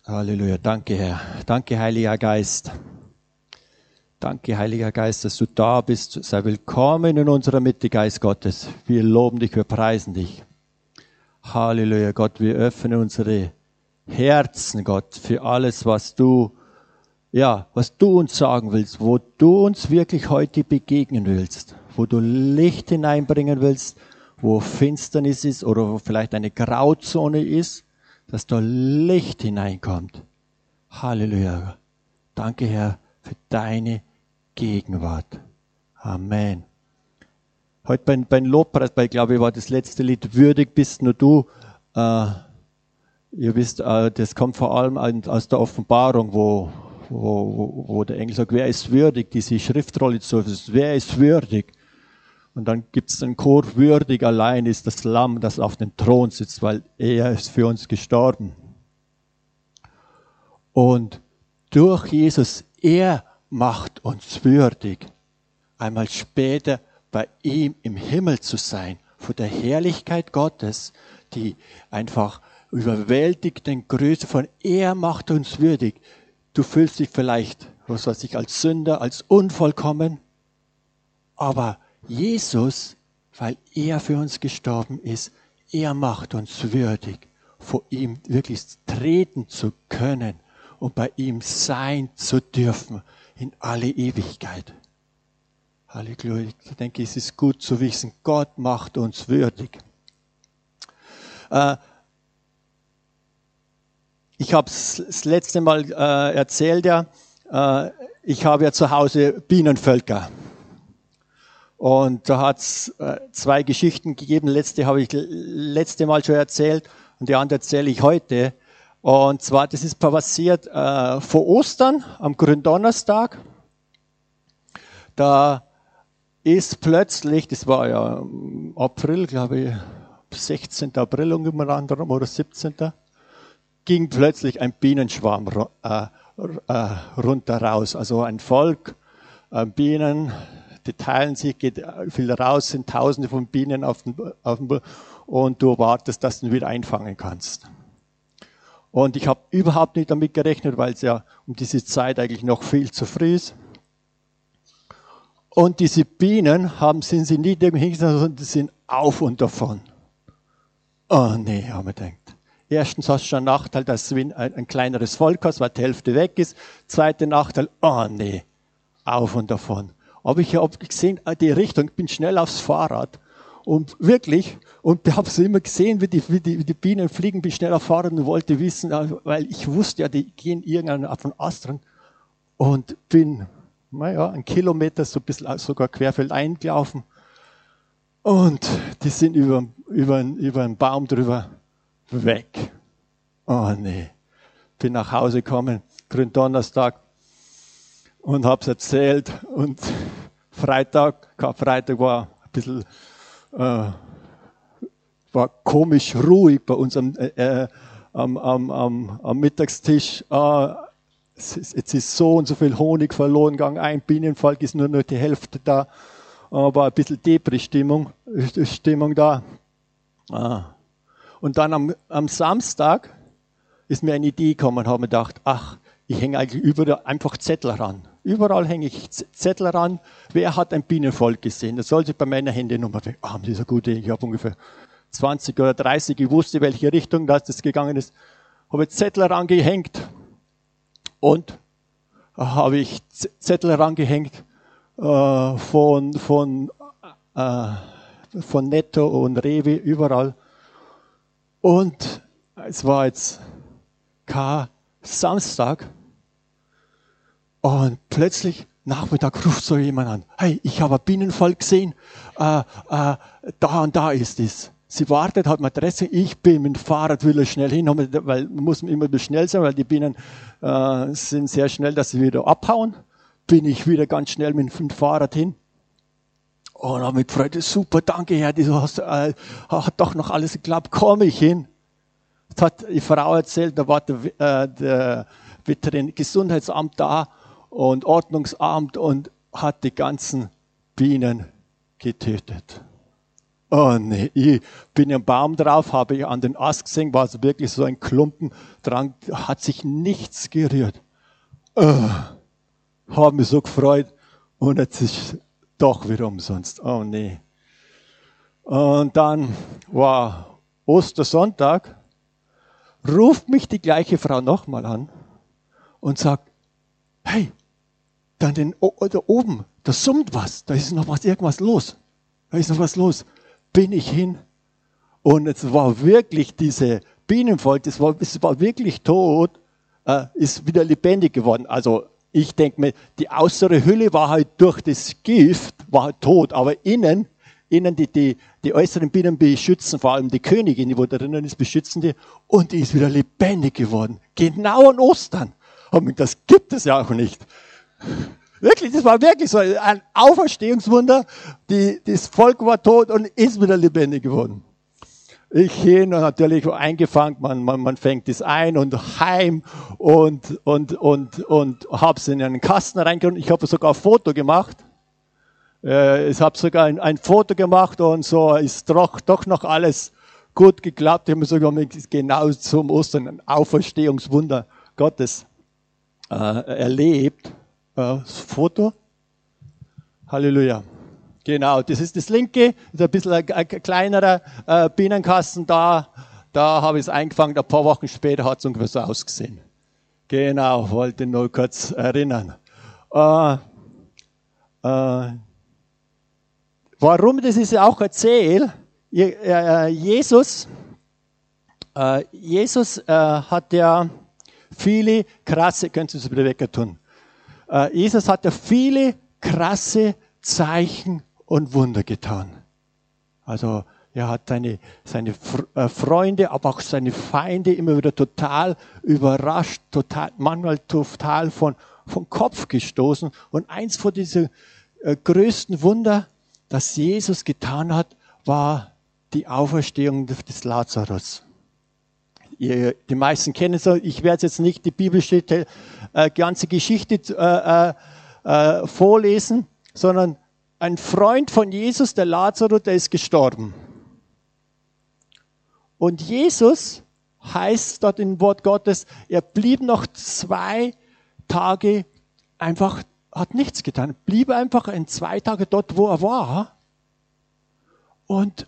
Halleluja. Danke, Herr. Danke, Heiliger Geist. Danke, Heiliger Geist, dass du da bist. Sei willkommen in unserer Mitte, Geist Gottes. Wir loben dich, wir preisen dich. Halleluja, Gott. Wir öffnen unsere Herzen, Gott, für alles, was du uns sagen willst, wo du uns wirklich heute begegnen willst, wo du Licht hineinbringen willst, wo Finsternis ist oder wo vielleicht eine Grauzone ist, dass da Licht hineinkommt. Halleluja. Danke, Herr, für deine Gegenwart. Amen. Heute beim Lobpreis, glaube ich, war das letzte Lied "Würdig bist nur du". Ihr wisst, das kommt vor allem aus der Offenbarung, wo der Engel sagt, wer ist würdig, diese Schriftrolle zu öffnen, wer ist würdig? Und dann gibt es den Chor, würdig allein ist das Lamm, das auf dem Thron sitzt, weil er ist für uns gestorben. Und durch Jesus, er macht uns würdig, einmal später bei ihm im Himmel zu sein, vor der Herrlichkeit Gottes, die einfach überwältigten Größe von er macht uns würdig. Du fühlst dich vielleicht, als Sünder, als unvollkommen, aber Jesus, weil er für uns gestorben ist, er macht uns würdig, vor ihm wirklich treten zu können und bei ihm sein zu dürfen in alle Ewigkeit. Halleluja. Ich denke, es ist gut zu wissen, Gott macht uns würdig. Ich habe es das letzte Mal erzählt, ich habe ja zu Hause Bienenvölker. Und da hat es 2 Geschichten gegeben. Letzte habe ich letzte Mal schon erzählt und die andere erzähle ich heute. Und zwar, das ist passiert vor Ostern, am Gründonnerstag. Da ist plötzlich, das war ja im April, glaube ich, 16. April oder 17. ging plötzlich ein Bienenschwarm runter raus. Also ein Volk, Bienen, die teilen sich, geht viel raus, sind Tausende von Bienen auf dem und du wartest, dass du ihn wieder einfangen kannst. Und ich habe überhaupt nicht damit gerechnet, weil es ja um diese Zeit eigentlich noch viel zu früh ist. Und diese Bienen sind sie nicht irgendwie hingesetzt, sondern die sind auf und davon. Oh nee, haben wir gedacht. Erstens hast du schon einen Nachteil, dass du ein kleineres Volk hast, weil die Hälfte weg ist. Zweiter Nachteil, oh nee, auf und davon. Aber ich habe gesehen, die Richtung, ich bin schnell aufs Fahrrad und wirklich, und ich habe es immer gesehen, wie die Bienen fliegen, bin schnell aufs Fahrrad und wollte wissen, weil ich wusste ja, die gehen irgendeinen auf den Ast dran und bin, 1 Kilometer, so ein bisschen sogar querfeldein gelaufen und die sind über einen Baum drüber weg. Oh nee. Bin nach Hause gekommen, Gründonnerstag, und hab's erzählt und Karfreitag war ein bisschen, war komisch ruhig bei uns am Mittagstisch. Jetzt ist so und so viel Honig verloren gegangen, ein Bienenvolk ist nur noch die Hälfte da, war ein bisschen Depri-Stimmung da. Und dann am Samstag ist mir eine Idee gekommen, habe mir gedacht, ich hänge eigentlich überall einfach Zettel ran. Überall hänge ich Zettel ran. Wer hat ein Bienenvolk gesehen? Das soll sich bei meiner Handynummer weg. Das ist eine gute Idee. Ich habe ungefähr 20 oder 30. Ich wusste, welche Richtung das gegangen ist. Habe Zettel rangehängt. Und habe ich Zettel rangehängt von Netto und Rewe, überall. Und es war jetzt Samstag und plötzlich Nachmittag ruft so jemand an. Hey, ich habe ein Bienenvolk gesehen, da und da ist es. Sie wartet, hat eine Adresse, ich bin mit dem Fahrrad, will schnell hin, weil man muss immer schnell sein, weil die Bienen sind sehr schnell, dass sie wieder abhauen. Bin ich wieder ganz schnell mit dem Fahrrad hin. Und habe mich gefreut, super, danke Herr, du hat doch noch alles geklappt, komme ich hin. Das hat die Frau erzählt, da war der Gesundheitsamt da und Ordnungsamt und hat die ganzen Bienen getötet. Oh nee, ich bin am Baum drauf, habe ich an den Ast gesehen, war so wirklich so ein Klumpen dran, hat sich nichts gerührt. Habe mich so gefreut und jetzt ist doch wieder umsonst. Oh nee. Und dann war Ostersonntag, ruft mich die gleiche Frau nochmal an und sagt, hey, da oben, da summt was, da ist noch irgendwas los. Da ist noch was los. Bin ich hin und es war wirklich diese Bienenvolk, es war wirklich tot, ist wieder lebendig geworden. Also ich denke mir, die äußere Hülle war halt durch das Gift, war halt tot, aber innen die äußeren Bienen beschützen, vor allem die Königin, die wo da drinnen ist, beschützen die und die ist wieder lebendig geworden. Genau an Ostern. Und das gibt es ja auch nicht. Wirklich, das war wirklich so ein Auferstehungswunder. Das Volk war tot und ist wieder lebendig geworden. Ich hin und natürlich eingefangen, man fängt das ein und heim und hab's in einen Kasten reingehauen. Ich habe sogar ein Foto gemacht. Ich habe sogar ein Foto gemacht und so ist doch noch alles gut geklappt. Ich habe sogar genau zum Ostern ein Auferstehungswunder Gottes erlebt. Das Foto. Halleluja. Genau, das ist das linke, das ist ein bisschen ein kleinerer Bienenkasten da. Da habe ich es eingefangen, ein paar Wochen später hat es ungefähr so ausgesehen. Genau, wollte nur kurz erinnern. Warum das ist ja auch erzähle, Jesus hat ja viele krasse, können Sie es wieder weg tun. Jesus hat ja viele krasse Zeichen und Wunder getan. Also er hat seine Freunde, aber auch seine Feinde immer wieder total überrascht, manchmal total vom Kopf gestoßen. Und eins von diesen größten Wunder, das Jesus getan hat, war die Auferstehung des Lazarus. Die meisten kennen es, ich werde jetzt nicht die Bibelstelle, ganze Geschichte vorlesen, sondern ein Freund von Jesus, der Lazarus, der ist gestorben. Und Jesus heißt dort im Wort Gottes, er blieb noch 2 Tage einfach, hat nichts getan, blieb einfach 2 Tage dort, wo er war. Und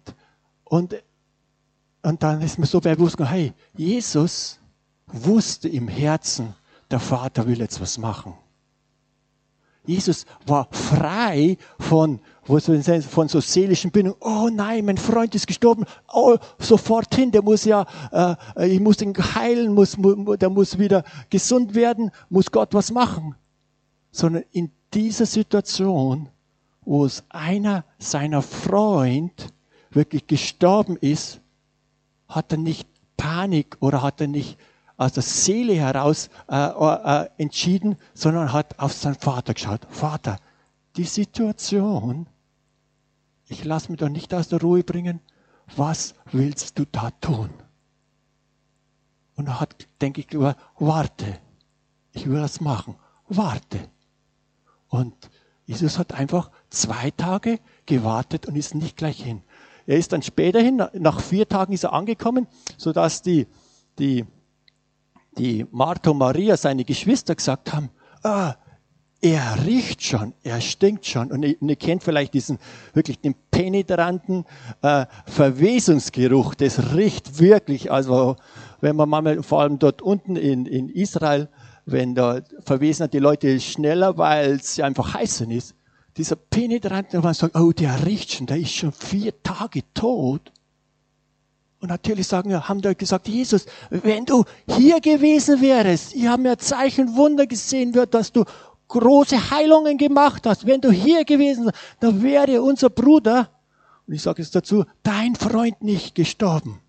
dann ist mir so bewusst, hey, Jesus wusste im Herzen, der Vater will jetzt was machen. Jesus war frei von so seelischen Bindungen. Oh nein, mein Freund ist gestorben. Oh, sofort hin, der muss ja, ich muss ihn heilen, der muss wieder gesund werden, muss Gott was machen. Sondern in dieser Situation, wo es einer seiner Freund wirklich gestorben ist, hat er nicht Panik oder hat er nicht aus der Seele heraus entschieden, sondern hat auf seinen Vater geschaut. Vater, die Situation, ich lasse mich doch nicht aus der Ruhe bringen. Was willst du da tun? Und er hat, denke ich, warte, ich will das machen. Warte. Und Jesus hat einfach 2 Tage gewartet und ist nicht gleich hin. Er ist dann später hin, nach 4 Tagen ist er angekommen, sodass die Martha und Maria, seine Geschwister, gesagt haben, er riecht schon, er stinkt schon. Und ihr kennt vielleicht den penetranten Verwesungsgeruch. Das riecht wirklich, also wenn man manchmal, vor allem dort unten in Israel, wenn da verwesen die Leute schneller, weil es einfach heiß ist. Dieser penetrante, man sagt, oh, der riecht schon, der ist schon 4 Tage tot. Und natürlich haben die gesagt, Jesus, wenn du hier gewesen wärst, ich habe mir Zeichen und Wunder gesehen, dass du große Heilungen gemacht hast. Wenn du hier gewesen wärst, dann wäre unser Bruder, und ich sage es dazu, dein Freund nicht gestorben.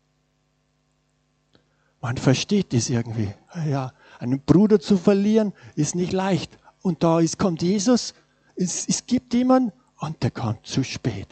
Man versteht das irgendwie. Ja, einen Bruder zu verlieren ist nicht leicht. Und kommt Jesus, es gibt jemanden und der kommt zu spät.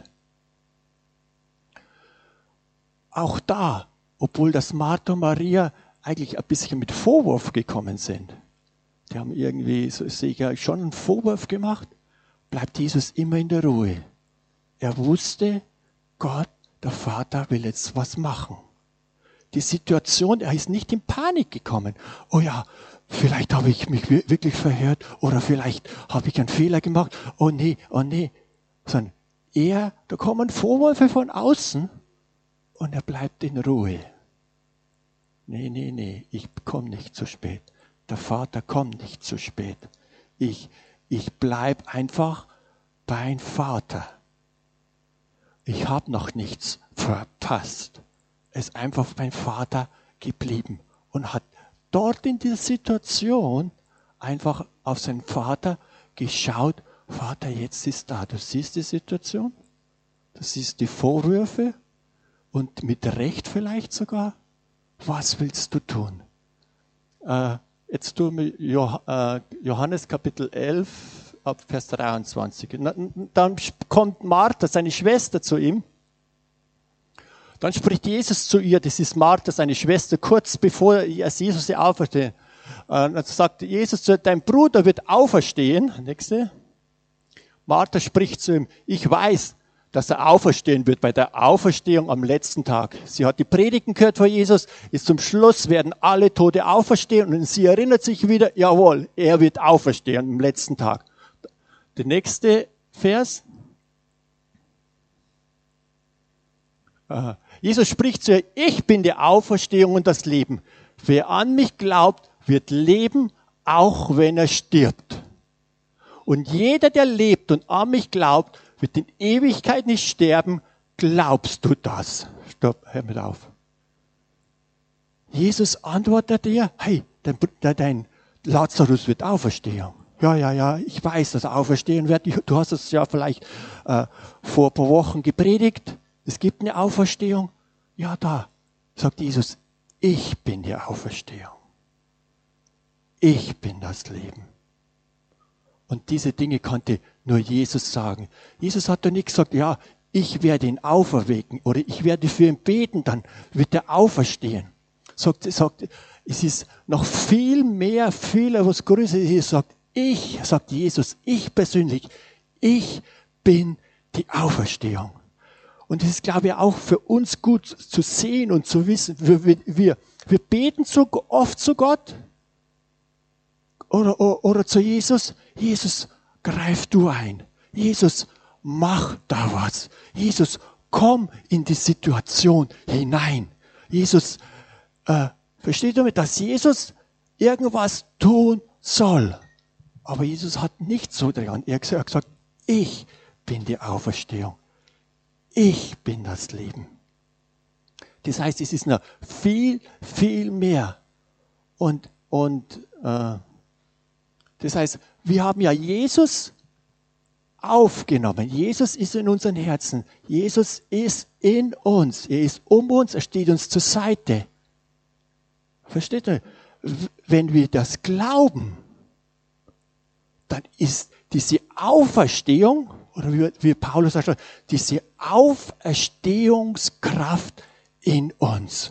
Auch da, obwohl das Martha und Maria eigentlich ein bisschen mit Vorwurf gekommen sind, die haben irgendwie, so sehe ich ja, schon einen Vorwurf gemacht, bleibt Jesus immer in der Ruhe. Er wusste, Gott, der Vater will jetzt was machen. Die Situation, er ist nicht in Panik gekommen. Oh ja, vielleicht habe ich mich wirklich verhört oder vielleicht habe ich einen Fehler gemacht. Oh nee, oh nee. Sondern da kommen Vorwürfe von außen und er bleibt in Ruhe. Nee, ich komme nicht zu spät. Der Vater kommt nicht zu spät. Ich bleib einfach beim Vater. Ich habe noch nichts verpasst. Er ist einfach beim Vater geblieben und hat dort in dieser Situation einfach auf seinen Vater geschaut. Vater, jetzt ist da. Du siehst die Situation, du siehst die Vorwürfe und mit Recht vielleicht sogar. Was willst du tun? Jetzt tun wir Johannes Kapitel 11 ab Vers 23. Dann kommt Martha, seine Schwester, zu ihm. Dann spricht Jesus zu ihr, das ist Martha, seine Schwester, kurz bevor Jesus sie aufersteht. Dann sagt Jesus zu ihr, dein Bruder wird auferstehen. Nächste. Martha spricht zu ihm, ich weiß, dass er auferstehen wird bei der Auferstehung am letzten Tag. Sie hat die Predigten gehört von Jesus, ist zum Schluss werden alle Tote auferstehen und sie erinnert sich wieder, jawohl, er wird auferstehen am letzten Tag. Der nächste Vers. Jesus spricht zu ihr, ich bin die Auferstehung und das Leben. Wer an mich glaubt, wird leben, auch wenn er stirbt. Und jeder, der lebt und an mich glaubt, wird in Ewigkeit nicht sterben. Glaubst du das? Stopp, hör mit auf. Jesus antwortet dir, hey, dein Lazarus wird auferstehen. Ja, ich weiß, dass er auferstehen wird. Du hast es ja vielleicht vor ein paar Wochen gepredigt. Es gibt eine Auferstehung. Ja, da sagt Jesus, ich bin die Auferstehung. Ich bin das Leben. Und diese Dinge konnte nur Jesus sagen. Jesus hat doch nicht gesagt, ja, ich werde ihn auferwecken oder ich werde für ihn beten, dann wird er auferstehen. Sagt, es ist noch viel was Größeres. Sagt Jesus, ich persönlich, ich bin die Auferstehung. Und das ist, glaube ich, auch für uns gut zu sehen und zu wissen. Wir beten so oft zu Gott oder zu Jesus. Jesus, greif du ein. Jesus, mach da was. Jesus, komm in die Situation hinein. Jesus, versteht ihr, dass Jesus irgendwas tun soll? Aber Jesus hat nicht so dran. Er hat gesagt, ich bin die Auferstehung. Ich bin das Leben. Das heißt, es ist noch viel, viel mehr. Und das heißt, wir haben ja Jesus aufgenommen. Jesus ist in unseren Herzen. Jesus ist in uns. Er ist um uns. Er steht uns zur Seite. Versteht ihr? Wenn wir das glauben, dann ist diese Auferstehung, oder wie Paulus sagt, diese Auferstehungskraft in uns.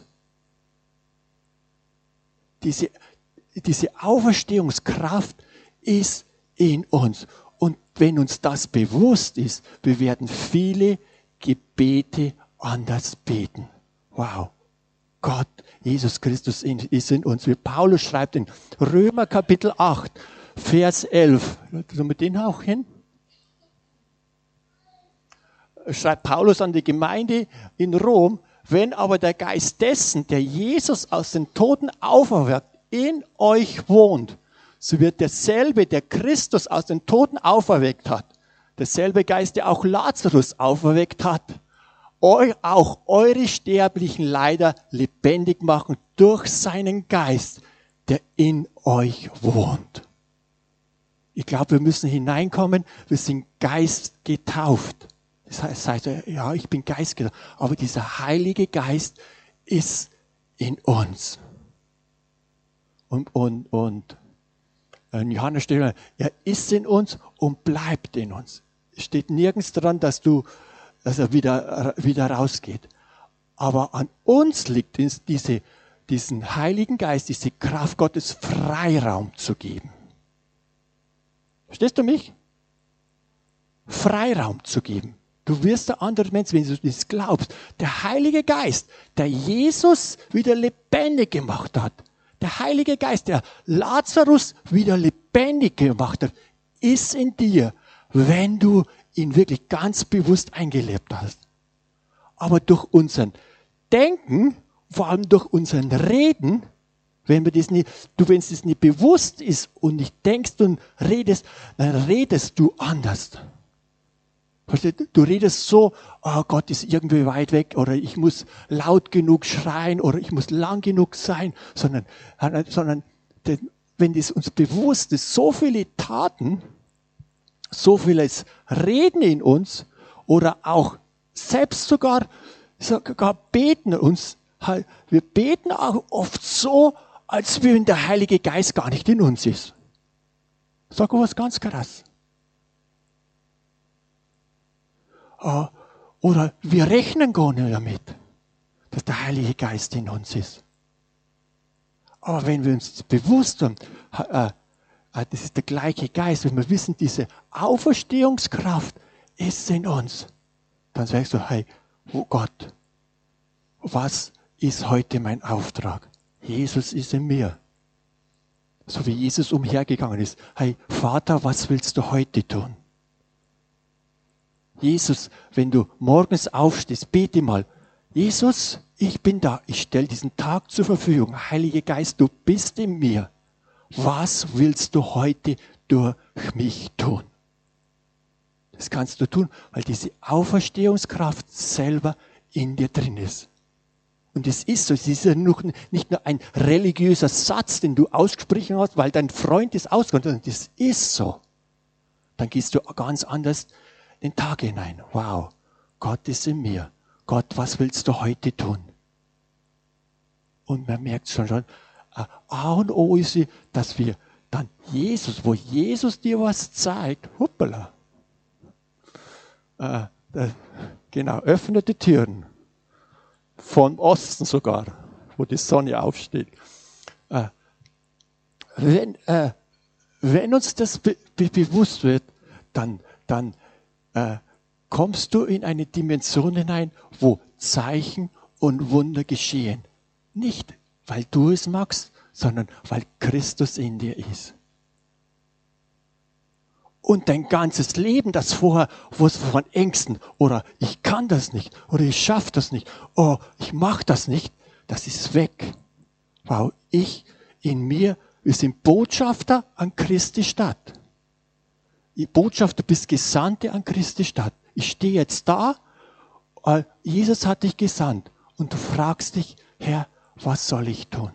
Diese Auferstehungskraft ist in uns. Und wenn uns das bewusst ist, wir werden viele Gebete anders beten. Wow. Gott, Jesus Christus ist in uns. Wie Paulus schreibt in Römer Kapitel 8, Vers 11. Sollen wir den auch hin? Schreibt Paulus an die Gemeinde in Rom, wenn aber der Geist dessen, der Jesus aus den Toten auferweckt, in euch wohnt, so wird derselbe, der Christus aus den Toten auferweckt hat, derselbe Geist, der auch Lazarus auferweckt hat, auch eure sterblichen Leiber lebendig machen durch seinen Geist, der in euch wohnt. Ich glaube, wir müssen hineinkommen, wir sind Geist getauft. Das heißt, ja, ich bin Geist getauft, aber dieser Heilige Geist ist in uns. Und in Johannes steht, er ist in uns und bleibt in uns. Es steht nirgends dran, dass er wieder rausgeht. Aber an uns liegt es, diesen Heiligen Geist, diese Kraft Gottes Freiraum zu geben. Verstehst du mich? Freiraum zu geben. Du wirst ein anderer Mensch, wenn du das glaubst. Der Heilige Geist, der Jesus wieder lebendig gemacht hat, der Heilige Geist, der Lazarus wieder lebendig gemacht hat, ist in dir, wenn du ihn wirklich ganz bewusst eingelebt hast. Aber durch unseren Denken, vor allem durch unseren Reden, wenn es das nicht bewusst ist und nicht denkst und redest, dann redest du anders. Du redest so, oh Gott ist irgendwie weit weg oder ich muss laut genug schreien oder ich muss lang genug sein, sondern wenn das uns bewusst ist, so viele Taten, so vieles Reden in uns oder auch selbst sogar beten uns, wir beten auch oft so, als wenn der Heilige Geist gar nicht in uns ist. Sag was ganz krass. Oder wir rechnen gar nicht damit, dass der Heilige Geist in uns ist. Aber wenn wir uns bewusst sind, das ist der gleiche Geist, wenn wir wissen, diese Auferstehungskraft ist in uns, dann sagst du, hey, oh Gott, was ist heute mein Auftrag? Jesus ist in mir. So wie Jesus umhergegangen ist. Hey, Vater, was willst du heute tun? Jesus, wenn du morgens aufstehst, bete mal, Jesus, ich bin da, ich stelle diesen Tag zur Verfügung. Heiliger Geist, du bist in mir. Was willst du heute durch mich tun? Das kannst du tun, weil diese Auferstehungskraft selber in dir drin ist. Und es ist so, es ist ja nicht nur ein religiöser Satz, den du ausgesprochen hast, weil dein Freund ist ausgegangen, sondern das ist so. Dann gehst du ganz anders den Tag hinein. Wow, Gott ist in mir. Gott, was willst du heute tun? Und man merkt schon, A und O ist, dass wir dann Jesus, wo Jesus dir was zeigt, hoppala, genau, öffnet die Türen. Vom Osten sogar, wo die Sonne aufsteht. Wenn uns das bewusst wird, dann kommst du in eine Dimension hinein, wo Zeichen und Wunder geschehen. Nicht, weil du es magst, sondern weil Christus in dir ist. Und dein ganzes Leben, das vorher, wo es von Ängsten oder ich kann das nicht oder ich schaffe das nicht, oh, ich mache das nicht, das ist weg. Wow, wir sind Botschafter an Christi Stadt. Botschafter bist Gesandte an Christi Stadt. Ich stehe jetzt da, Jesus hat dich gesandt und du fragst dich, Herr, was soll ich tun?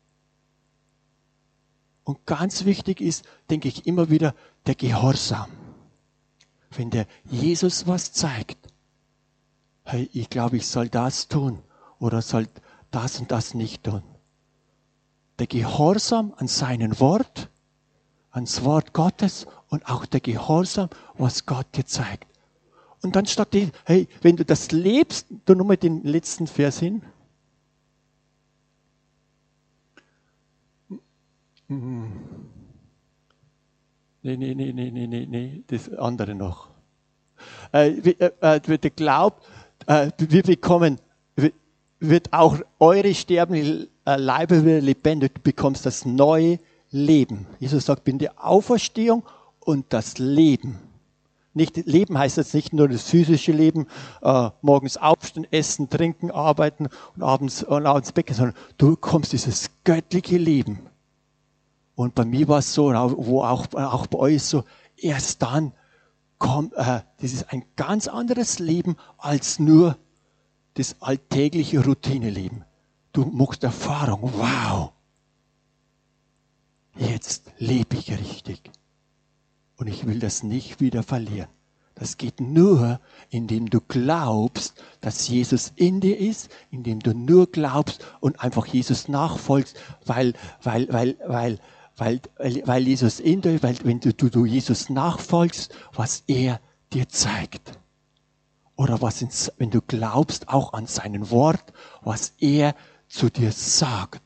Und ganz wichtig ist, denke ich immer wieder, der Gehorsam. Wenn der Jesus was zeigt, hey, ich glaube, ich soll das tun oder soll das und das nicht tun. Der Gehorsam an seinen Wort, ans Wort Gottes und auch der Gehorsam, was Gott dir zeigt. Und dann steht, hey, wenn du das lebst, du nochmal den letzten Vers hin. Nee, das andere noch. Der Glaub, wir bekommen, wird auch eure sterbenden Leiber wieder lebendig. Du bekommst das neue Leben. Jesus sagt, bin die Auferstehung und das Leben. Leben heißt jetzt nicht nur das physische Leben, morgens aufstehen, essen, trinken, arbeiten und abends ins Bett gehen, sondern du bekommst dieses göttliche Leben. Und bei mir war es so, wo auch bei euch so, erst dann kommt, das ist ein ganz anderes Leben als nur das alltägliche Routineleben. Du machst Erfahrung, wow, jetzt lebe ich richtig. Und ich will das nicht wieder verlieren. Das geht nur, indem du glaubst, dass Jesus in dir ist, indem du nur glaubst und einfach Jesus nachfolgst, weil Jesus in dir, weil wenn du Jesus nachfolgst, was er dir zeigt. Oder wenn du glaubst auch an sein Wort, was er zu dir sagt.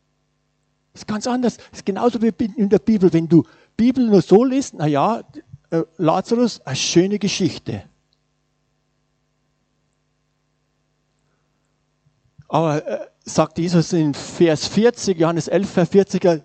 Das ist ganz anders. Das ist genauso wie in der Bibel. Wenn du Bibel nur so liest, Lazarus, eine schöne Geschichte. Aber sagt Jesus in Vers 40, Johannes 11, Vers 40,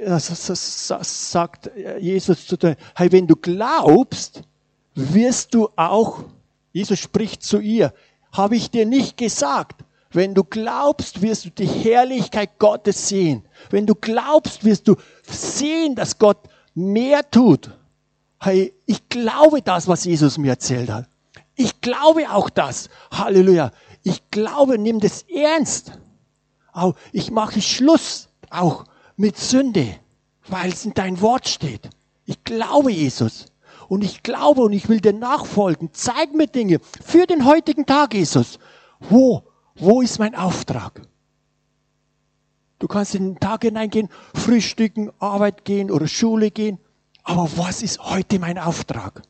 sagt Jesus zu dir, hey, wenn du glaubst, wirst du auch, Jesus spricht zu ihr, habe ich dir nicht gesagt, wenn du glaubst, wirst du die Herrlichkeit Gottes sehen. Wenn du glaubst, wirst du sehen, dass Gott mehr tut. Hey, ich glaube das, was Jesus mir erzählt hat. Ich glaube auch das. Halleluja. Ich glaube, nimm das ernst. Auch ich mache Schluss auch mit Sünde, weil es in dein Wort steht. Ich glaube, Jesus. Und ich glaube und ich will dir nachfolgen. Zeig mir Dinge für den heutigen Tag, Jesus. Wo ist mein Auftrag? Du kannst in den Tag hineingehen, frühstücken, Arbeit gehen oder Schule gehen. Aber was ist heute mein Auftrag?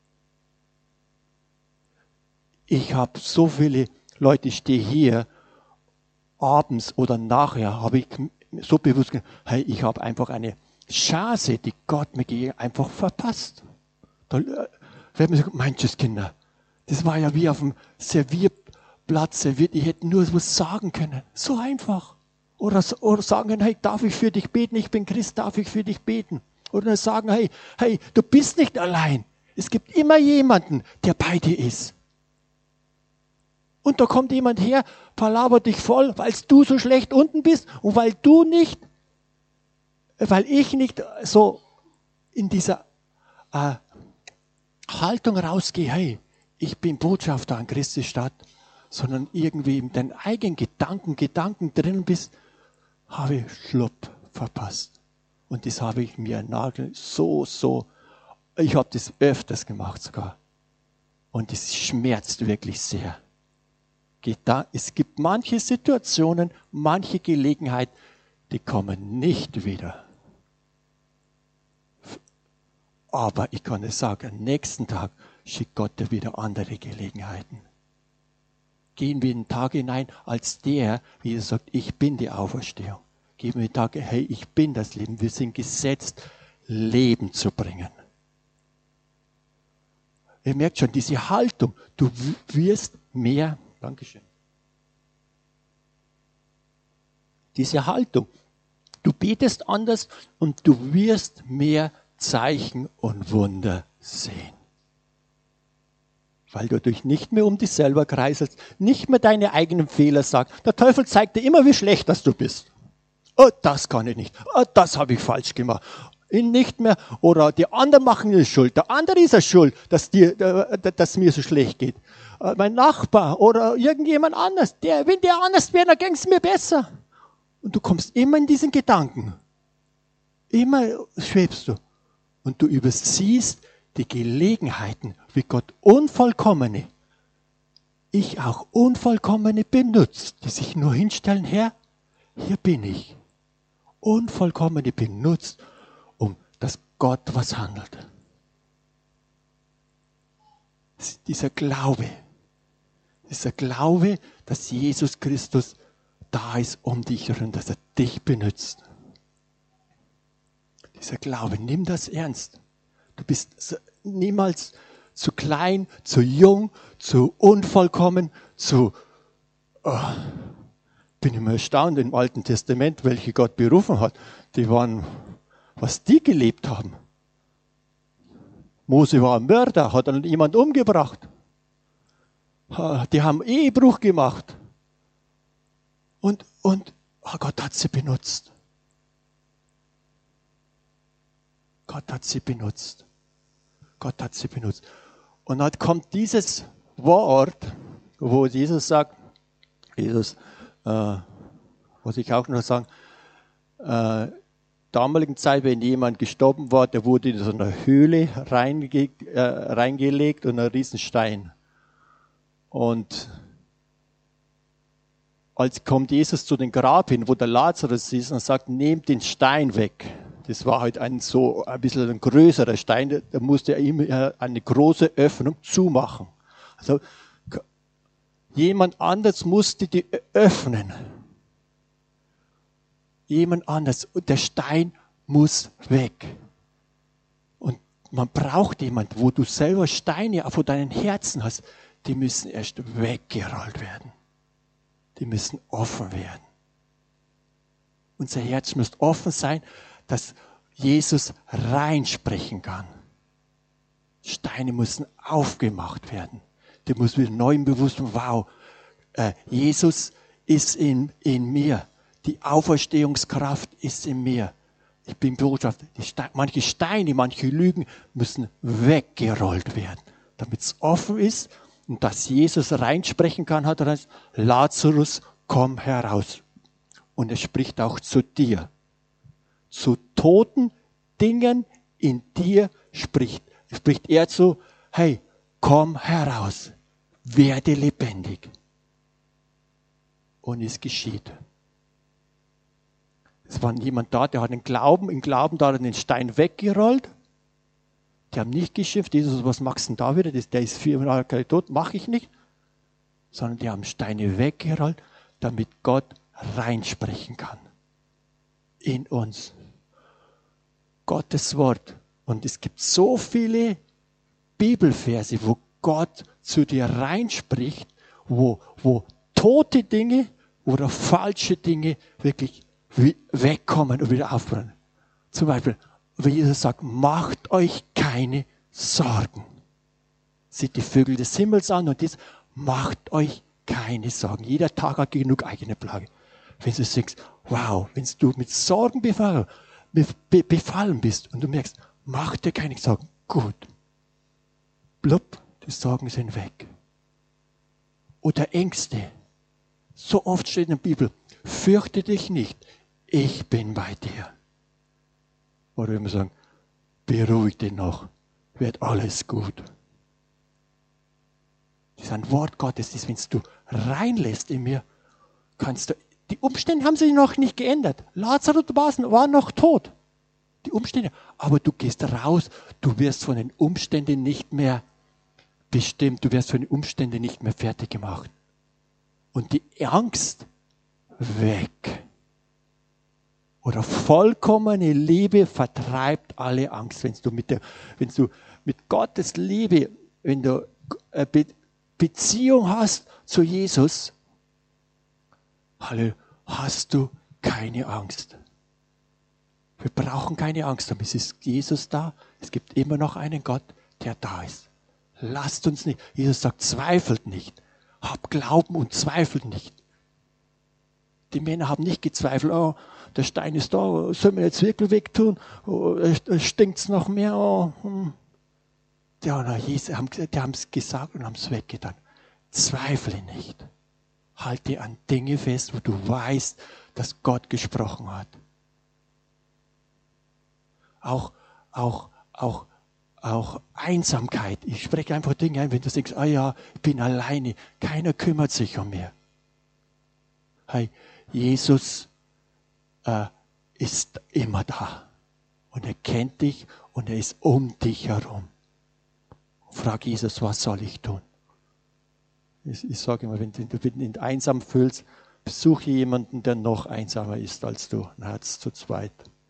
Ich habe so viele Leute, ich stehe hier, abends oder nachher habe ich so bewusst gesagt, hey, ich habe einfach eine Chance, die Gott mir einfach verpasst. Da wird mir sagen, manches Kinder, das war ja wie auf dem Servierplatz serviert, ich hätte nur was sagen können. So einfach. Oder sagen können, hey, darf ich für dich beten? Ich bin Christ, darf ich für dich beten? Oder sagen, hey, du bist nicht allein. Es gibt immer jemanden, der bei dir ist. Und da kommt jemand her, palabert dich voll, weil du so schlecht unten bist und weil ich nicht so in dieser Haltung rausgehe, hey, ich bin Botschafter an Christi Stadt, sondern irgendwie in deinen eigenen Gedanken drin bist, habe ich schlupp verpasst. Und das habe ich mir ich habe das öfters gemacht sogar. Und es schmerzt wirklich sehr. Es gibt manche Situationen, manche Gelegenheiten, die kommen nicht wieder. Aber ich kann es sagen, am nächsten Tag schickt Gott dir wieder andere Gelegenheiten. Gehen wir in den Tag hinein als der, wie er sagt, ich bin die Auferstehung. Geben wir den Tag, hey, ich bin das Leben. Wir sind gesetzt, Leben zu bringen. Ihr merkt schon, diese Haltung, du wirst mehr, Dankeschön. Diese Haltung, du betest anders und du wirst mehr Zeichen und Wunder sehen. Weil du dich nicht mehr um dich selber kreiselst, nicht mehr deine eigenen Fehler sagst. Der Teufel zeigt dir immer, wie schlecht dass du bist. Oh, das kann ich nicht. Oh, das habe ich falsch gemacht. Ihn nicht mehr. Oder die anderen machen es schuld. Der andere ist es schuld, dass mir so schlecht geht. Mein Nachbar oder irgendjemand anders. Wenn der anders wäre, dann ging es mir besser. Und du kommst immer in diesen Gedanken. Immer schwebst du. Und du übersiehst die Gelegenheiten, wie Gott Unvollkommene, ich auch Unvollkommene benutzt, die sich nur hinstellen, Herr, hier bin ich. Unvollkommene benutzt, dass Gott was handelt. Dieser Glaube, dass Jesus Christus da ist um dich herum, dass er dich benutzt. Dieser Glaube, nimm das ernst. Du bist niemals zu klein, zu jung, zu unvollkommen, bin immer erstaunt im Alten Testament, welche Gott berufen hat. Die waren, was die gelebt haben. Mose war ein Mörder, hat dann jemand umgebracht. Die haben Ehebruch gemacht. Und Gott hat sie benutzt. Gott hat sie benutzt. Gott hat sie benutzt. Und dann kommt dieses Wort, wo Jesus sagt, was ich auch noch sagen, damaligen Zeit, wenn jemand gestorben war, der wurde in so eine Höhle reingelegt und ein Riesenstein. Und als kommt Jesus zu dem Grab hin, wo der Lazarus ist, und sagt, nehmt den Stein weg. Das war halt ein bisschen ein größerer Stein, da musste er ihm eine große Öffnung zumachen. Also jemand anders musste die öffnen. Jemand anders. Und der Stein muss weg. Und man braucht jemanden, wo du selber Steine vor deinen Herzen hast, die müssen erst weggerollt werden. Die müssen offen werden. Unser Herz muss offen sein, dass Jesus reinsprechen kann. Steine müssen aufgemacht werden. Du musst wieder neu im Bewusstsein, wow, Jesus ist in mir. Die Auferstehungskraft ist in mir. Ich bin Botschafter. Manche Steine, manche Lügen müssen weggerollt werden, damit es offen ist und dass Jesus reinsprechen kann, hat er gesagt, Lazarus, komm heraus. Und er spricht auch zu dir. Zu toten Dingen in dir spricht er zu, hey, komm heraus, werde lebendig. Und es geschieht. Es war jemand da, der hat im Glauben da hat er den Stein weggerollt. Die haben nicht geschimpft, Jesus, was machst du denn da wieder? Der ist 4 Jahre tot, mache ich nicht. Sondern die haben Steine weggerollt, damit Gott reinsprechen kann. In uns. Gottes Wort. Und es gibt so viele Bibelverse, wo Gott zu dir reinspricht, wo tote Dinge oder falsche Dinge wirklich wegkommen und wieder aufbrennen. Zum Beispiel, wie Jesus sagt, macht euch keine Sorgen. Sieht die Vögel des Himmels an und dies, macht euch keine Sorgen. Jeder Tag hat genug eigene Plage. Wenn du denkst, wow, wenn du mit Sorgen befallen bist und du merkst, mach dir keine Sorgen, gut. Blub, die Sorgen sind weg. Oder Ängste. So oft steht in der Bibel, fürchte dich nicht, ich bin bei dir. Oder wenn wir sagen, beruhig dich noch, wird alles gut. Das ist ein Wort Gottes, das, wenn du reinlässt in mir, kannst du, die Umstände haben sich noch nicht geändert. Lazarus war noch tot. Die Umstände. Aber du gehst raus, du wirst von den Umständen nicht mehr bestimmt, du wirst von den Umständen nicht mehr fertig gemacht. Und die Angst weg. Oder vollkommene Liebe vertreibt alle Angst. Wenn du mit Gottes Liebe, wenn du Beziehung hast zu Jesus, hast du keine Angst. Wir brauchen keine Angst haben. Es ist Jesus da. Es gibt immer noch einen Gott, der da ist. Lasst uns nicht. Jesus sagt, zweifelt nicht. Habt Glauben und zweifelt nicht. Die Männer haben nicht gezweifelt. Oh, der Stein ist da. Sollen wir jetzt wirklich wegtun? Oh, stinkt's noch mehr? Oh, Die haben es gesagt und haben es weggetan. Zweifle nicht. Halte an Dinge fest, wo du weißt, dass Gott gesprochen hat. Auch Einsamkeit. Ich spreche einfach Dinge ein, wenn du denkst, ich bin alleine, keiner kümmert sich um mich. Hey, Jesus ist immer da. Und er kennt dich und er ist um dich herum. Frag Jesus, was soll ich tun? Ich sage immer, wenn du dich einsam fühlst, besuche jemanden, der noch einsamer ist als du. Dann hat es zu zweit.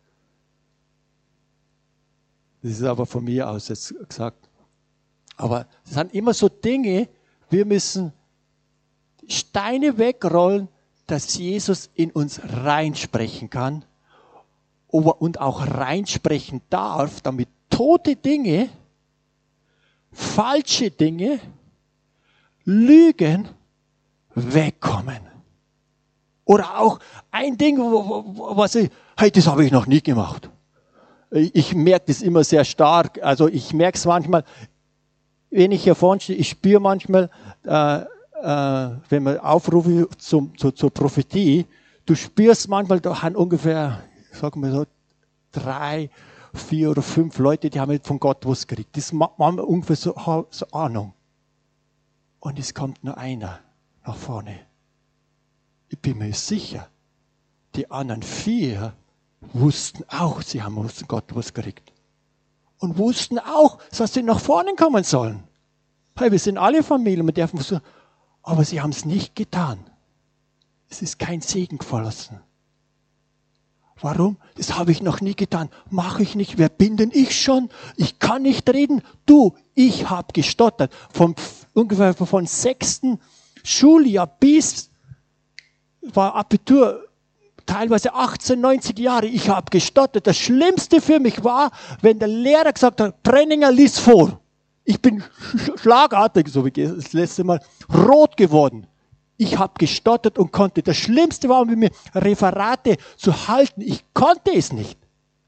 Das ist aber von mir aus jetzt gesagt. Aber es sind immer so Dinge, wir müssen Steine wegrollen, dass Jesus in uns reinsprechen kann und auch reinsprechen darf, damit tote Dinge, falsche Dinge, Lügen wegkommen. Oder auch ein Ding, das habe ich noch nie gemacht. Ich merke das immer sehr stark. Also ich merke es manchmal, wenn ich hier vorne stehe, ich spüre manchmal, wenn man aufrufe zur Prophetie, du spürst manchmal, da haben ungefähr, sagen wir so, 3, 4 oder 5 Leute, die haben von Gott was gekriegt. Das macht man ungefähr so Ahnung. Und es kommt nur einer nach vorne. Ich bin mir sicher, die anderen 4 wussten auch, sie haben von Gott was gekriegt. Und wussten auch, dass sie nach vorne kommen sollen. Hey, wir sind alle Familie, wir dürfen so, aber sie haben es nicht getan. Es ist kein Segen geflossen. Warum? Das habe ich noch nie getan. Mache ich nicht. Wer bin denn ich schon? Ich kann nicht reden. Du, ich habe gestottert. Ungefähr von 6. Schuljahr bis war Abitur, teilweise 18, 90 Jahre. Ich habe gestottert. Das Schlimmste für mich war, wenn der Lehrer gesagt hat, Brenninger, lies vor. Ich bin schlagartig, so wie das letzte Mal, rot geworden. Ich habe gestottert und konnte. Das Schlimmste war, mit mir Referate zu halten. Ich konnte es nicht.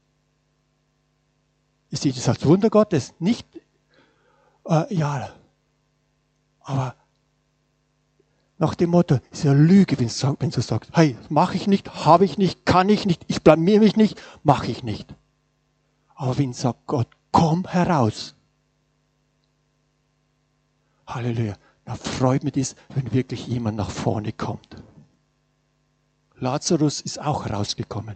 Ich sehe das als Wunder Gottes. Nicht, ja, aber nach dem Motto, es ist ja Lüge, wenn du sagst, hey, mache ich nicht, habe ich nicht, kann ich nicht, ich blamier mich nicht, mache ich nicht. Aber wenn sagt Gott, komm heraus. Halleluja. Da freut mich das, wenn wirklich jemand nach vorne kommt. Lazarus ist auch rausgekommen.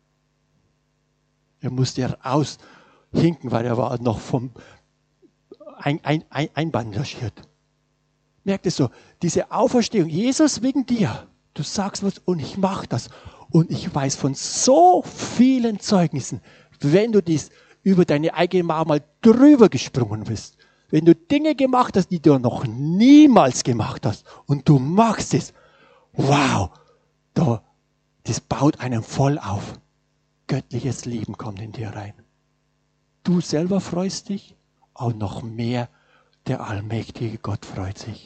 Er musste raushinken, weil er war noch vom einbandagiert. Merkt es so, diese Auferstehung, Jesus wegen dir, du sagst was und ich mache das. Und ich weiß von so vielen Zeugnissen, wenn du dies über deine eigene Mauer mal drüber gesprungen bist, wenn du Dinge gemacht hast, die du noch niemals gemacht hast und du machst es, wow, das baut einen voll auf. Göttliches Leben kommt in dir rein. Du selber freust dich, auch noch mehr der allmächtige Gott freut sich.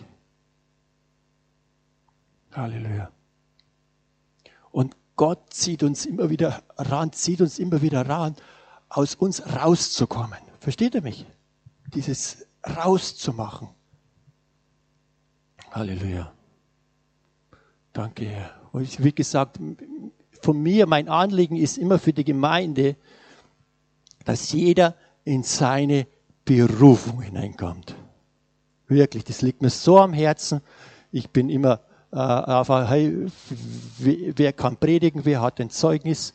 Halleluja. Und Gott zieht uns immer wieder ran, aus uns rauszukommen. Versteht ihr mich? Dieses rauszumachen. Halleluja. Danke, Herr. Und wie gesagt, von mir, mein Anliegen ist immer für die Gemeinde, dass jeder in seine Berufung hineinkommt. Wirklich, das liegt mir so am Herzen. Ich bin immer einfach, hey, wer kann predigen, wer hat ein Zeugnis,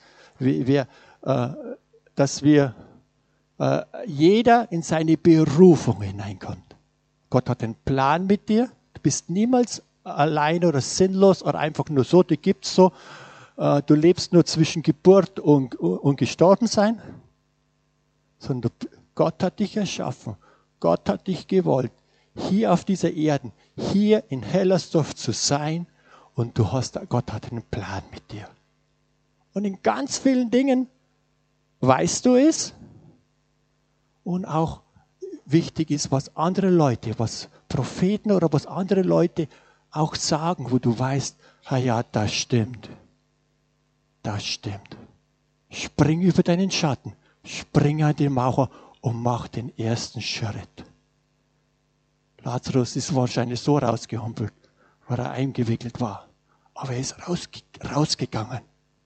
dass wir jeder in seine Berufung hineinkommt. Gott hat einen Plan mit dir. Du bist niemals allein oder sinnlos oder einfach nur so, die gibt's so. Du lebst nur zwischen Geburt und Gestorbensein. Sondern Gott hat dich erschaffen. Gott hat dich gewollt, hier auf dieser Erde, hier in Hellersdorf zu sein. Und Gott hat einen Plan mit dir. Und in ganz vielen Dingen weißt du es. Und auch wichtig ist, was andere Leute, was Propheten oder was andere Leute auch sagen, wo du weißt, ja, das stimmt. Das stimmt. Spring über deinen Schatten, spring an die Mauer und mach den ersten Schritt. Lazarus ist wahrscheinlich so rausgehumpelt, weil er eingewickelt war. Aber er ist rausgegangen.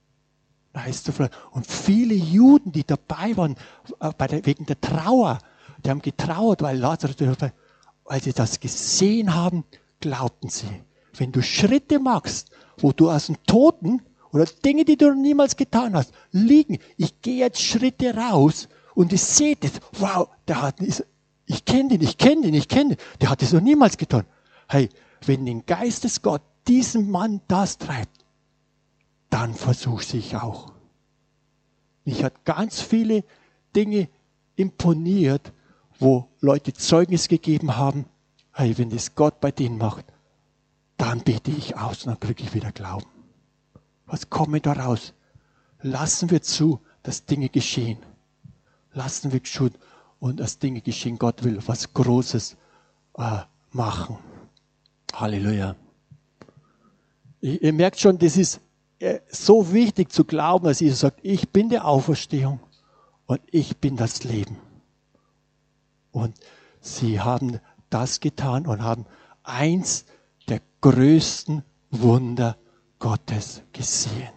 Und viele Juden, die dabei waren, wegen der Trauer, die haben getrauert, weil Lazarus, weil sie das gesehen haben, glaubten sie. Wenn du Schritte machst, wo du aus dem Toten oder Dinge, die du niemals getan hast, liegen, ich gehe jetzt Schritte raus und ich sehe das, wow, ich kenne den, der hat das noch niemals getan. Hey, wenn den Geistesgott diesen Mann das treibt, dann versuch's ich auch. Mich hat ganz viele Dinge imponiert, wo Leute Zeugnis gegeben haben, hey, wenn das Gott bei denen macht, dann bete ich aus und dann kriege ich wieder Glauben. Was kommt da raus? Lassen wir zu, dass Dinge geschehen. Lassen wir zu und dass Dinge geschehen. Gott will was Großes machen. Halleluja. Ihr merkt schon, das ist so wichtig zu glauben, dass Jesus sagt, ich bin die Auferstehung und ich bin das Leben. Und sie haben das getan und haben eins der größten Wunder Gottes gesehen.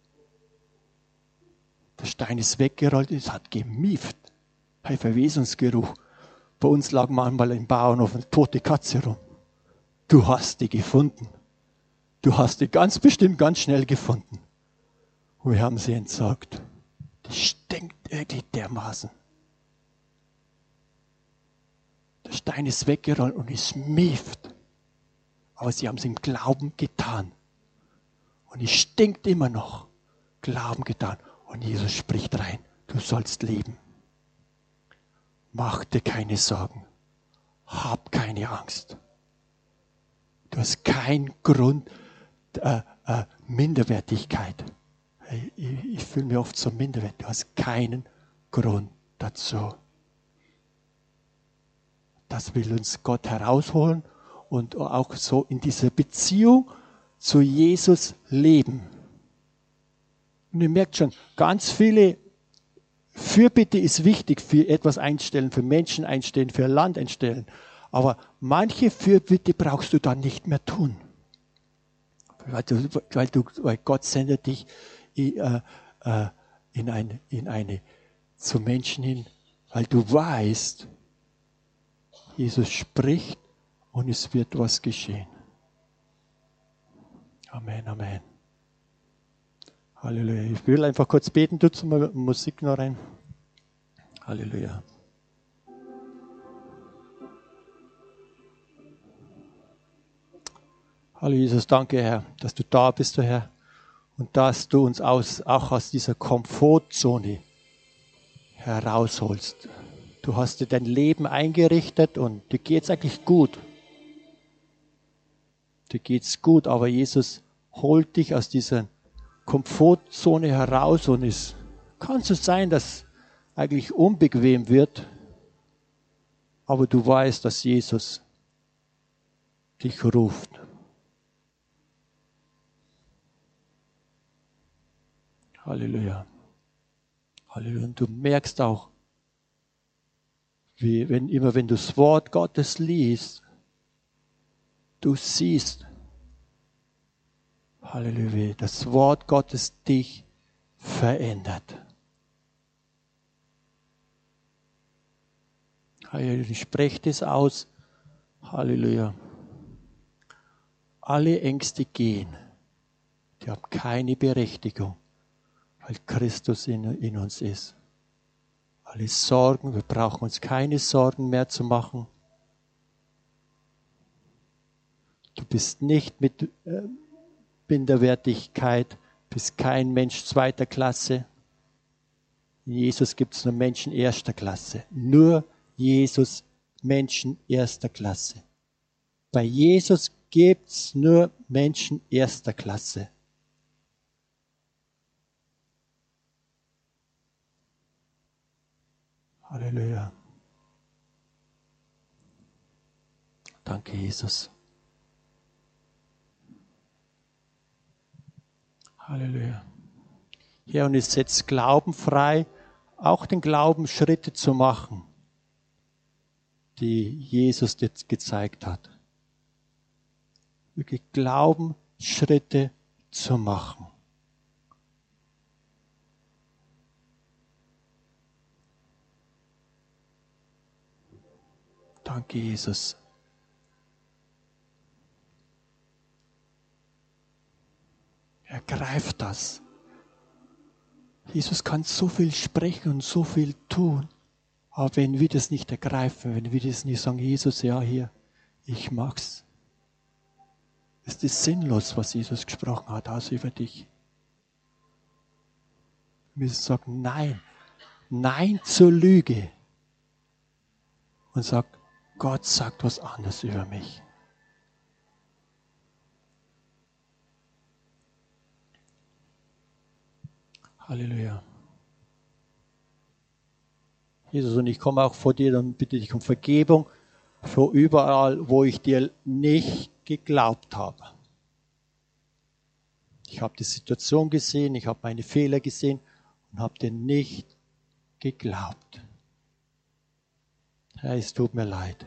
Der Stein ist weggerollt, es hat gemieft. Ein Verwesungsgeruch. Bei uns lag manchmal im Bauernhof eine tote Katze rum. Du hast die gefunden. Du hast die ganz bestimmt ganz schnell gefunden. Und wir haben sie entsorgt. Die stinkt wirklich dermaßen. Der Stein ist weggerollt und es mieft. Aber sie haben es im Glauben getan. Und es stinkt immer noch. Glauben getan. Und Jesus spricht rein, du sollst leben. Mach dir keine Sorgen. Hab keine Angst. Du hast keinen Grund, Minderwertigkeit. Ich fühle mich oft so minderwertig. Du hast keinen Grund dazu. Das will uns Gott herausholen und auch so in dieser Beziehung zu Jesus leben. Und ihr merkt schon, ganz viele Fürbitte ist wichtig, für etwas einstellen, für Menschen einstellen, für Land einstellen. Aber manche Fürbitte brauchst du dann nicht mehr tun. Weil Gott sendet dich zu Menschen hin, weil du weißt, Jesus spricht und es wird was geschehen. Amen, Amen. Halleluja. Ich will einfach kurz beten, tut mal Musik noch rein. Halleluja. Hallo Jesus, danke Herr, dass du da bist, Herr, und dass du uns auch aus dieser Komfortzone herausholst. Du hast dir dein Leben eingerichtet und dir geht es eigentlich gut. Dir geht es gut, aber Jesus holt dich aus dieser Komfortzone heraus und es kann so sein, dass eigentlich unbequem wird, aber du weißt, dass Jesus dich ruft. Halleluja. Halleluja. Und du merkst auch, wenn du das Wort Gottes liest, du siehst, Halleluja, wie das Wort Gottes dich verändert. Halleluja, ich spreche das aus. Halleluja. Alle Ängste gehen. Die haben keine Berechtigung, weil Christus in uns ist. Alle Sorgen, wir brauchen uns keine Sorgen mehr zu machen. Du bist nicht mit Minderwertigkeit, bist kein Mensch zweiter Klasse. In Jesus gibt es nur Menschen erster Klasse. Nur Jesus, Menschen erster Klasse. Bei Jesus gibt es nur Menschen erster Klasse. Halleluja. Danke, Jesus. Halleluja. Ja, und es setzt Glauben frei, auch den Glauben Schritte zu machen, die Jesus dir gezeigt hat. Wirklich Glauben Schritte zu machen. Danke, Jesus. Ergreif das. Jesus kann so viel sprechen und so viel tun. Aber wenn wir das nicht ergreifen, wenn wir das nicht sagen, Jesus, ja, hier, ich mag's. Es ist sinnlos, was Jesus gesprochen hat, also über dich. Wir müssen sagen, nein. Nein zur Lüge. Und sagt, Gott sagt was anderes über mich. Halleluja. Jesus, und ich komme auch vor dir und bitte dich um Vergebung für überall, wo ich dir nicht geglaubt habe. Ich habe die Situation gesehen, ich habe meine Fehler gesehen und habe dir nicht geglaubt. Herr, es tut mir leid.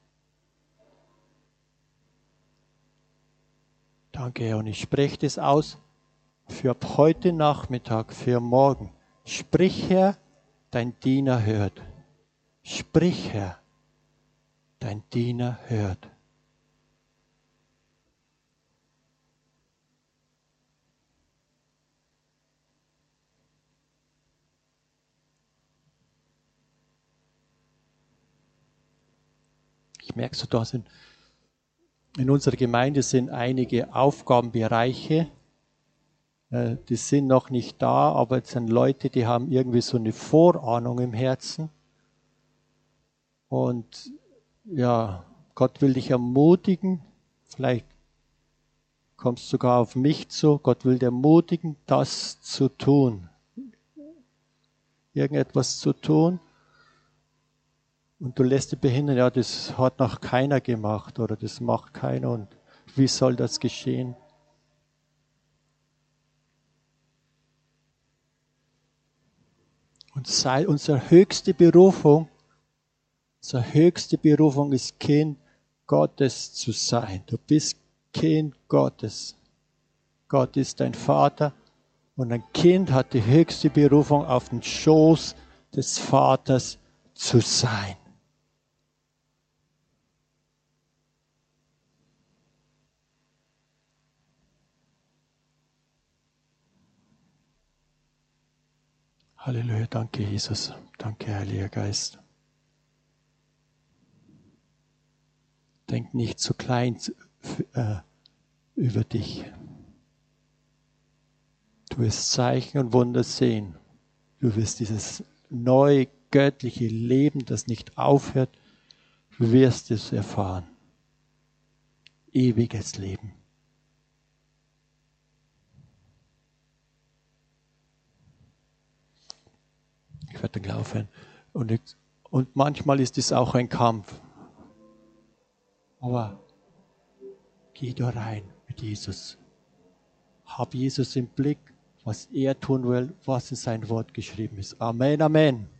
Danke, Herr, und ich spreche das aus für ab heute Nachmittag, für morgen. Sprich, Herr, dein Diener hört. Sprich, Herr, dein Diener hört. Ich merke so, da sind in unserer Gemeinde sind einige Aufgabenbereiche, Die sind noch nicht da, aber es sind Leute, die haben irgendwie so eine Vorahnung im Herzen. Und ja, Gott will dich ermutigen. Vielleicht kommst du sogar auf mich zu. Gott will dich ermutigen, das zu tun. Irgendetwas zu tun. Und du lässt dich behindern, ja, das hat noch keiner gemacht oder das macht keiner. Und wie soll das geschehen? Und sei unsere höchste Berufung ist, Kind Gottes zu sein. Du bist Kind Gottes. Gott ist dein Vater und ein Kind hat die höchste Berufung, auf den Schoß des Vaters zu sein. Halleluja, danke Jesus, danke Heiliger Geist. Denk nicht zu klein über dich. Du wirst Zeichen und Wunder sehen. Du wirst dieses neue göttliche Leben, das nicht aufhört, du wirst es erfahren. Ewiges Leben. Ich werde dann aufhören. Und manchmal ist es auch ein Kampf. Aber geh da rein mit Jesus. Hab Jesus im Blick, was er tun will, was in sein Wort geschrieben ist. Amen, Amen.